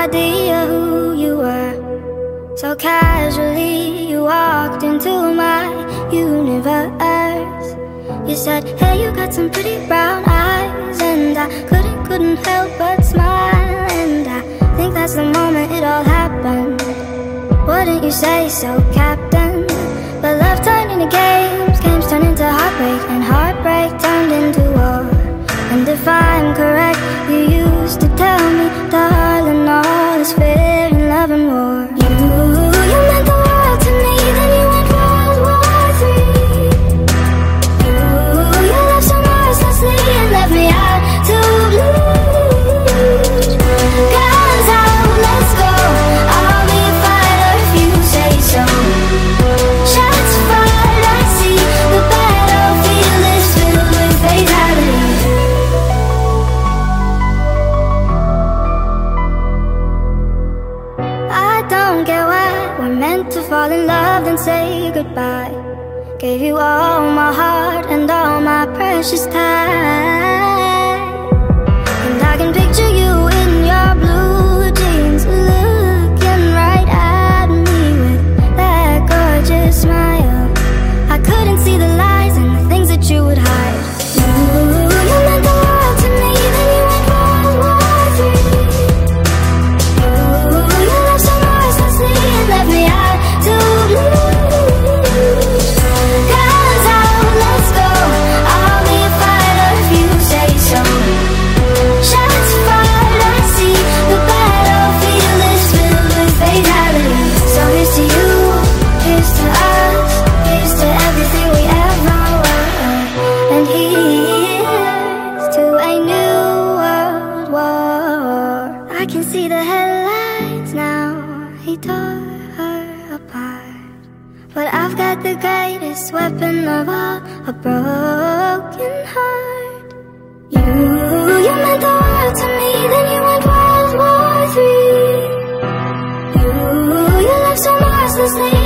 idea who you were. So casually you walked into my universe. You said, hey, you got some pretty brown eyes. And I couldn't help but smile. And I think that's the moment it all happened. Wouldn't you say so, Captain? But love turned into games, games turned into heartbreak, and heartbreak turned into war. And if I'm correct, you used to tell me, darling, all is fair in love and war. You meant the world to me, then you went World War III. You left so mercilessly and left me out to lose. Guns out, let's go, I'll be a fighter if you say so. Shots fired, I see the battlefield is filled with fatality. I don't get why we're meant to fall in love and say goodbye. Gave you all my heart and all my precious time. And I can picture you in your blue jeans, looking right at me with that gorgeous smile. I couldn't see the lies and the things that you would hide. You meant the world to me, then you went World War III. You left so mercilessly and left me out to lose. Guns out, let's go, I'll be a fighter if you say so. Shots fired, I see the battlefield is filled with fatality. So here's to you, here's to us, here's to everything we ever were. And here's to a new world war. I can see the headlines now, he tore her apart. But I've got the greatest weapon of all, a broken heart. You meant the world to me, then you went World War III. You left so mercilessly